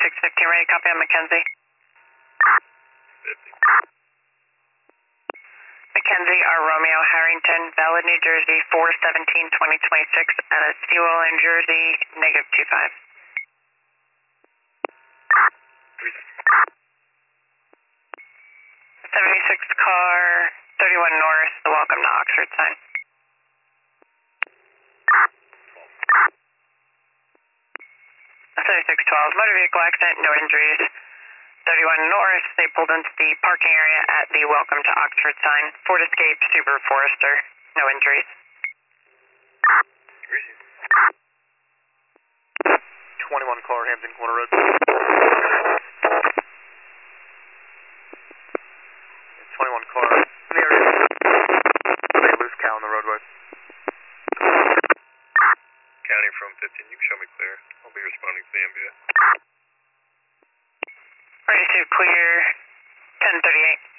3615, ready to copy on Mackenzie. 50. Mackenzie R. Romeo Harrington, Valid, New Jersey, 4/17/2026, at a Seawell in Jersey, -25. 76 car, 31 North, the welcome to Oxford sign. 7612, motor vehicle accident, no injuries. 31 North, they pulled into the parking area at the welcome to Oxford sign. Ford Escape, Subaru Forester, no injuries. 21 car, Hampton Corner Road. 21 car, in the area. A loose cow on the roadway. County from 15, you can show me clear. I'll be responding to the MBA. Ready to clear, 1038.